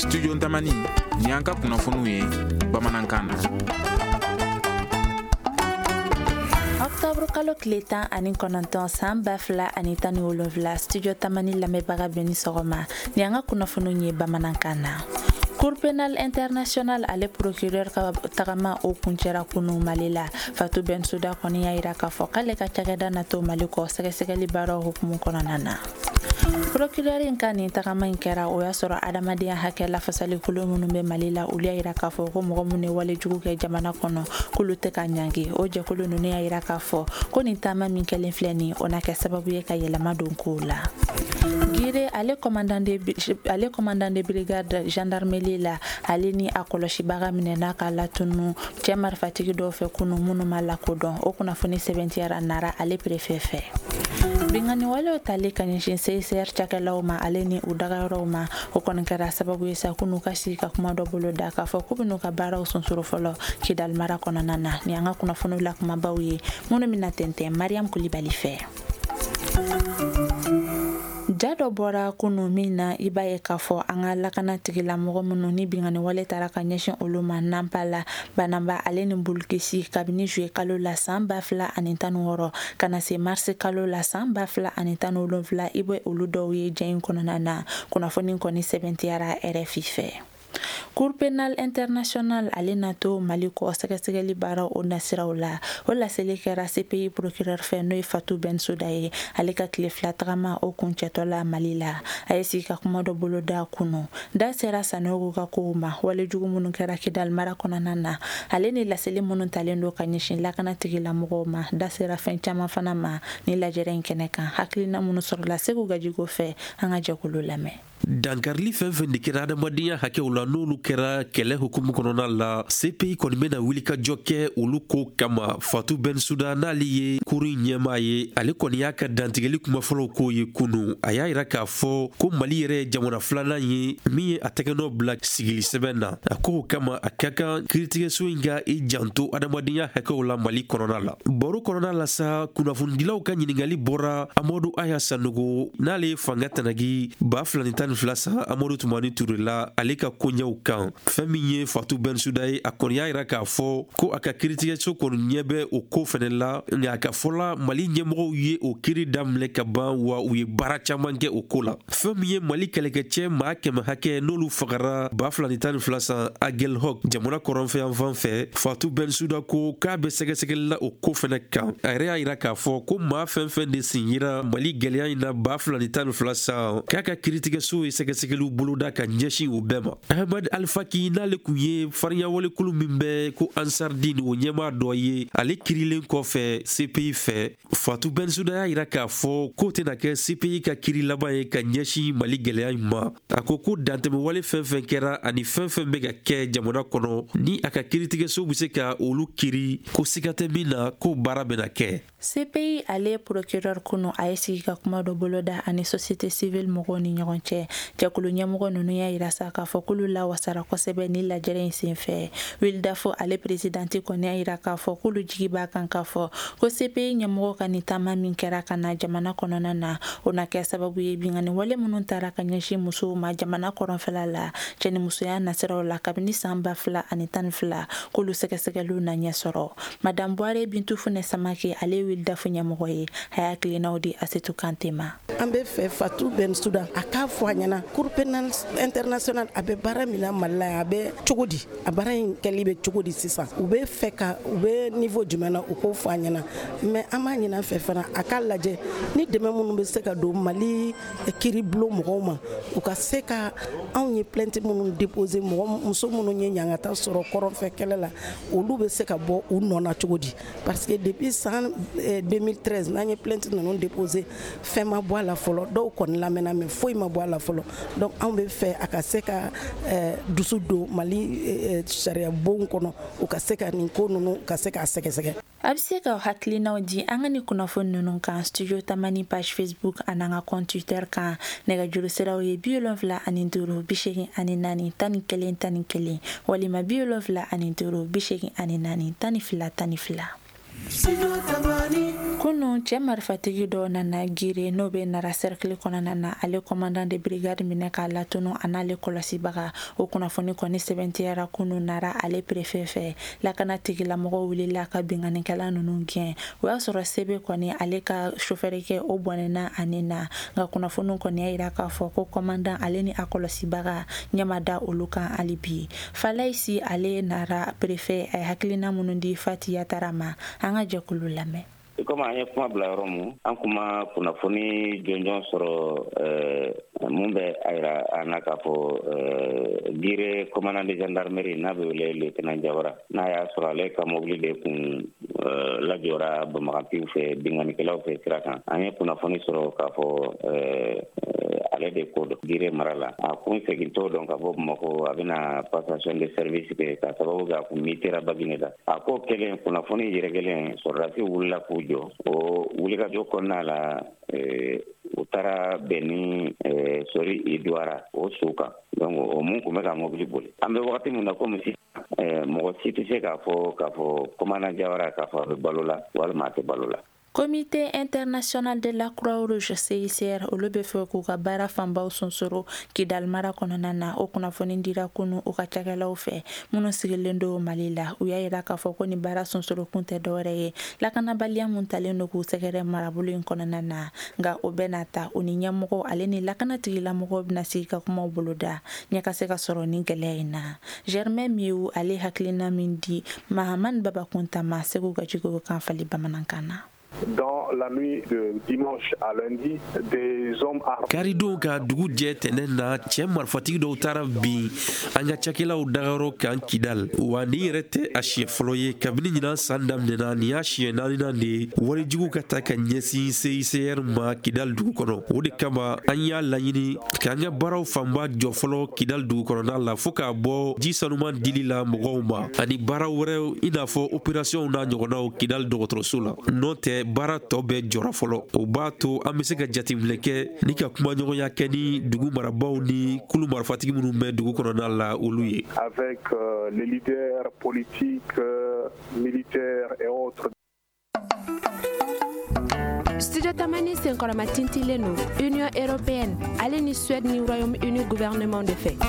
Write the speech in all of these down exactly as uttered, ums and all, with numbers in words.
Studio Tamani ni an ka kunnafoniw ye bamanankan na. Octobre kalo tile tan ani kɔnɔntɔn san ba fila ani tan ni wolonwula Studio Tamani lamɛnbaga bɛɛ ni sɔgɔma ni an ka kunnafoniw ye bamanankan na. Cour pénal international ale procureur ka tagama o kuncɛra kunu Mali la. Fatou Bensouda kɔni y'a yira k'a fɔ k'ale ka cakɛda na to Mali kɔ sɛgɛsɛgɛli baaraw hukumu kɔnɔna na. Procureur in ka nin tagama in kɛra o y'a sɔrɔ adamadenya hakɛ lafasali kolo minnu bɛ Mali la olu y'a yira k'a fɔ ko mɔgɔ minnu ye walejugu kɛ jamana kɔnɔ k'olu tɛ ka ɲangi. O jɛkulu ninnu y'a yira k'a fɔ ko nin taama min kɛlen filɛ nin o na kɛ sababu ye ka yɛlɛma don kow la. Gire ale commandant de ale commandant de brigade gendarmerie la ale ni a kɔlɔsibaga minɛ n'a ka latunu cɛ marifatigi dɔw fɛ kunu minnu ma lakodɔn o kunnafoni sɛbɛntiyara nara ale préfet fɛ. Bingani wale tali ka ɲɛsin C I C R cakɛlaw ma ale ni u dagayɔrɔw ma o kɔni kɛra sababu ye sa kunu ka sigi ka kuma dɔ bolo da k'a fɔ k'u bɛn'u ka baaraw sunsuru fɔlɔ Kidal mara kɔnɔna na ni an ka kunnafoniw la kumabaw ye minnu bɛna tɛntɛn Mariam Kulibali fɛ. Ja dɔ bɔra kunu min na i b'a ye k'a fɔ an ka lakana tigilamɔgɔ minnu ni bingani wale taara ka ɲɛsin olu ma Nampa la Banamba ale ni Bulkisi kabini juillet kalo la san ba fila ani tan ni wɔɔrɔ ka na se marisi kalo la san ba fila ani tan ni wolonwula i bɛ olu dɔw ye jɛ in kɔnɔna na kunnafoni kɔni sɛbɛntiyara R F I fɛ. Cour pénal international ale na to Mali kɔ sɛgɛsɛgɛli baara o nasiraw la o laseli kɛra C P I procureur fɛ n'o ye Fatou Bensouda ye ale ka tile fila tagama o kuncɛtɔ la Mali la a ye sigi ka kuma dɔ bolo da kunu da sera Sanogo ka kow ma walejugu minnu kɛra Kidal mara kɔnɔna na ale ni laseli minnu talen don ka ɲɛsin lakana tigilamɔgɔw ma da sera fɛn caman fana ma ni lajɛrɛ in kɛnɛ kan hakilina minnu sɔrɔla Segu Gajigo fɛ an ka jɛkulu lamɛn. Dankarili fɛn fɛn de kɛra adamadenya hakɛw la n'olu kɛra kɛlɛ hukumu kɔnɔna la C P I kɔni bɛna wuli ka jɔ kɛ olu ko kama. Fatou Bensouda n'ale ye kuru ɲɛmaa ye ale kɔni y'a ka dantigɛli kumafɔlɔw k'o ye kunu a y'a yira k'a fɔ ko Mali yɛrɛ ye jamana filanan ye min ye a tɛgɛnɔ bila sigili sɛbɛn na a ko kama a ka kan kiiritigɛso in ka i janto adamadenya hakɛw la Mali kɔnɔna la. Baro kɔnɔna la sa kunnafonidilaw ka ɲiningali bɔra Amadu Aya Sanogo n'ale ye fanga tanagi ba fila ni tan fila sa Amadu Tumani Ture la ale ka koɲɛw kan fɛn min ye Fatou Bensouda ye a kɔni y'a yira k'a fɔ ko a ka kiiritigɛso kɔni ɲɛ bɛ o ko fɛnɛ la nka a ka fɔla Mali ɲɛmɔgɔw ye o kiiri daminɛ ka ban wa u ye baara caman kɛ o ko la fɛn min ye Mali kɛlɛkɛcɛ maa kɛmɛ hakɛ n'olu fagara ba fila ni tan ni fila san Agel Hawk jamana kɔrɔnfɛyan fan fɛ Fatou Bensouda ko k'a bɛ sɛgɛsɛgɛli la o ko fɛnɛ kan a yɛrɛ y'a yira k'a fɔ ko maa fɛn fɛn de sin yira Mali gɛlɛya in na ba fila ni tan ni fila san k'a ka kiiritigɛso ye sɛgɛsɛgɛliw boloda ka ɲɛsin o bɛɛ ma. Ahmad Alfaki n'ale kun ye farinya walekulu min bɛ ko Ansardine o ɲɛmaa dɔ ye ale kirilen kɔfɛ C P I fɛ Fatou Bensouda y'a yira k'a fɔ k'o tɛna kɛ C P I ka kiiri laban ye ka ɲɛsin Mali gɛlɛya in ma a ko ko dantɛmɛwale fɛn fɛn kɛra ani fɛn fɛn bɛ ka kɛ jamana kɔnɔ ni a ka kiiritigɛso bɛ se ka olu kiiri ko siga tɛ min na ko baara bɛna kɛ. C P I ale procureur kunu a ye sigi ka kuma dɔ boloda ani société civile mɔgɔw ni ɲɔgɔn cɛ jɛkulu ɲɛmɔgɔ ninnu y'a yira sa k'a fɔ k'olu lawasara kosɛbɛ ni lajɛrɛ in senfɛ Wildafo ale présidenti kɔni y'a yira k'a fɔ k'olu jigi b'a kan k'a fɔ ko C P I ɲɛmɔgɔ ka nin taama min kɛra ka na jamana kɔnɔna na o na kɛ sababu ye bingani wale minnu taara ka ɲɛsin musow ma jamana kɔrɔnfɛla la cɛ ni musoya nasiraw la kabini san ba fila ani tan ni fila k'olu sɛgɛsɛgɛliw na ɲɛ sɔrɔ Madame Boire Bintou Funɛ Samake ale Wildafo ɲɛmɔgɔ ye a y'a hakilinaw di Asetu Kante ma. An bɛ fɛ Fatou Bensouda a k'a fɔ a ɲɛna Cour pénal international a bɛ baara min na Mali la a bɛ cogo di a baara in kɛli bɛ cogo di sisan u bɛ fɛ ka u bɛ niveau jumɛn na u k'o fɔ a ɲɛna mais an b'a ɲin'a fɛ fana a k'a lajɛ ni dɛmɛ minnu bɛ se ka don Mali kiiribulon mɔgɔw ma u ka se ka anw ye plainte minnu déposer mɔgɔ muso minnu ye ɲangata sɔrɔ kɔrɔnfɛ kɛlɛ la olu bɛ se ka bɔ u nɔ na cogo di parce que depuis san deux mille treize n'an ye plainte ninnu déposer fɛn ma bɔ a la fɔlɔ dɔw kɔni lamɛnna mais foyi ma bɔ a la fɔlɔ donc anw bɛ fɛ a ka se ka dusu don Mali sariya bon kɔnɔ u ka se ka nin ko ninnu ka se k'a sɛgɛsɛgɛ. A bɛ se ka hakilinaw di an ka nin kunnafoni ninnu kan Studio Tamani page Facebook ani an ka compte Twitter kan nɛgɛjuru siraw ye bi wolonwula ani duuru bi seegin ani naani tan ni kelen tan ni kelen walima bi wolonwula ani duuru bi seegin ani naani tan ni fila tan ni fila. Studio Tamani. kunu cɛ marifatigi dɔ nana gire n'o be nara cercle kɔnɔna na ale commandant de brigade minɛ k'a latunu a n'ale kɔlɔsibaga o kunnafoni kɔni sɛbɛntiyara kunu nara ale préfet fɛ lakana tigilamɔgɔ wulila ka binganikɛla nunu gɛn o y'a sɔrɔ sebe kɔni ale ka chauffeurkɛ o bɔnɛna ani na nka kunnafoni kɔni y'a yira k'a fɔ ko commandant ale ni a kɔlɔsibaga ɲɛma da olu kan hali bi Falaisi ale nara préfet a hakilina minnu di Fati Yatara ma an ka jɛkulu lamɛn. Comme an ye kuma bila yɔrɔ mun an kuma kunnafoni jɔnjɔn sɔrɔ mun bɛ a yira an na k'a fɔ gire commandant de gendarmerie n'a bɛ wele lieutenant Jawara n'a y'a sɔrɔ ale ka mobili de kun lajɔra banbaganciw fɛ binganikɛlaw fɛ sira kan an ye kunnafoni sɔrɔ k'a fɔ ale de ko dɔn gire mara la a kun segin t'o dɔn ka bɔ Bamakɔ a bɛna passation de service kɛ ka sababu kɛ a kun mitera Baginɛ da a ko kelen kunnafoni yɛrɛgɛlen sɔrɔdasi wulila k'u jɔ o wulikajɔ kɔnɔna la u taara bɛn ni sori Iduara o su kan donc o mun kun bɛ ka mobili boli an bɛ wagati min na komi sisan mɔgɔ si tɛ se k'a fɔ k'a fɔ commandant Jawara k'a fɔ a bɛ balo la walima a tɛ balo la. Comité international de la Croix-Rouge C I C R olu bɛ fɛ k'u ka baara fanbaw sonsoro Kidal mara kɔnɔna na o kunnafoni dira kunu u ka cakɛlaw fɛ minnu sigilen don Mali la u y'a yira k'a fɔ ko ni baara sonsoro kun tɛ dɔwɛrɛ ye lakanabaliya mun talen don k'u sɛgɛrɛ marabolo in kɔnɔna na nka o bɛ na ta u ni ɲɛmɔgɔ ale ni lakanatigilamɔgɔw bɛna sigi ka kumaw boloda ɲɛ ka se ka sɔrɔ ni gɛlɛya in na. Germain Mieu ale hakilina min di Mahamani Babakunta ma Segu Gajigo kan fali bamanankan na. Dans la nuit de dimanche à lundi, des hommes armés. Karido ka dugu jɛ tɛnɛ na cɛ marifatigi dɔw taara bin an ka cakɛlaw dagayɔrɔ kan Kidal wa ni yɛrɛ tɛ a siɲɛ fɔlɔ ye kabini ɲinan san daminɛna nin y'a siɲɛ naaninan de ye warijugu ka ta ka ɲɛsin C I C R ma Kidal dugu kɔnɔ o de kama an y'a laɲini k'an ka baaraw fanba jɔ fɔlɔ Kidal dugu kɔnɔna la fo k'a bɔ ji sanuman dili la mɔgɔw ma ani baara wɛrɛw i n'a fɔ opération n'a ɲɔgɔnnaw Kidal dɔgɔtɔrɔso la n'o tɛ baara tɔ bɛɛ jɔra fɔlɔ o b'a to an bɛ se ka jateminɛ kɛ ni ka kuma ɲɔgɔnya kɛ ni dugu marabaw ni kulu marifatigi minnu bɛ dugu kɔnɔna la olu ye. Avec euh, les leaders politiques, euh, militaires et autres. Studio Tamani senkɔrɔma tintilen no Union européenne ale ni Suède ni Royaume-Uni gouvernement de fait.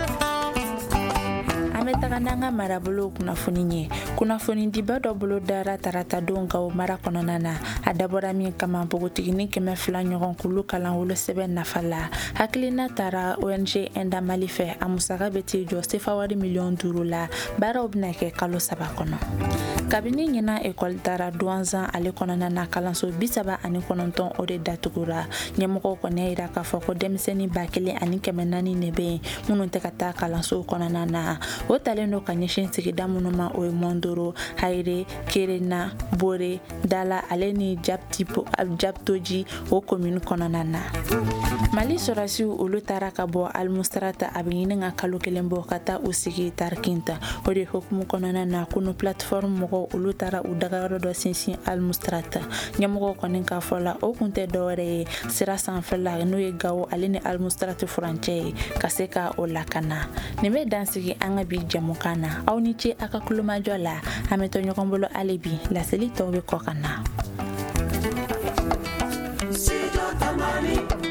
Ame taga nanga marabolo kunnafoni nye kunnafoni diba dɔ bolo dara tarata don Gawo mara kɔnɔna na a dabɔra min kama bogotigini kɛmɛ fila ɲɔgɔn kulu kalan wolo sɛbɛn nafa la hakilina tara O N G Enda Mali fɛ a musaka bɛ t'i jɔ sefa wari miliyɔn duuru la baaraw bɛna kɛ kalo saba kɔnɔ kabini ɲina ekɔli tara Douanzan ale kɔnɔna na kalanso bi saba ani kɔnɔntɔn o de datugura ɲɛmɔgɔw kɔni y'a yira k'a fɔ ko denmisɛnnin ba kelen ani kɛmɛ naani de bɛ yen minnu tɛ ka taa kalanso kɔnɔna na o talen do ka ɲɛsin sigida minnu ma o ye Mondoro, Hayire, Kerena, Bore, Dala ale ni Jabtoji o commune kɔnɔna na. Mali sɔrɔsiw olu taara ka bɔ Almustrata a bɛ ɲini ka kalo kelen bɔ ka taa u sigi Tarkinta o de hukumu kɔnɔna na kunu plateforme mɔgɔw olu taara u dagayɔrɔ dɔ sinsin Almustrata ɲɛmɔgɔw kɔni k'a fɔ la o kun tɛ dɔwɛrɛ ye sira sanfɛla n'o ye Gawo ale ni Almustrata furancɛ ye ka se ka o lakana nin bɛ dansigi an ka bi jamukan na aw ni ce a ka kulomajɔ la an bɛ to ɲɔgɔn bolo hali bi laseli tɔw bɛ kɔ ka na.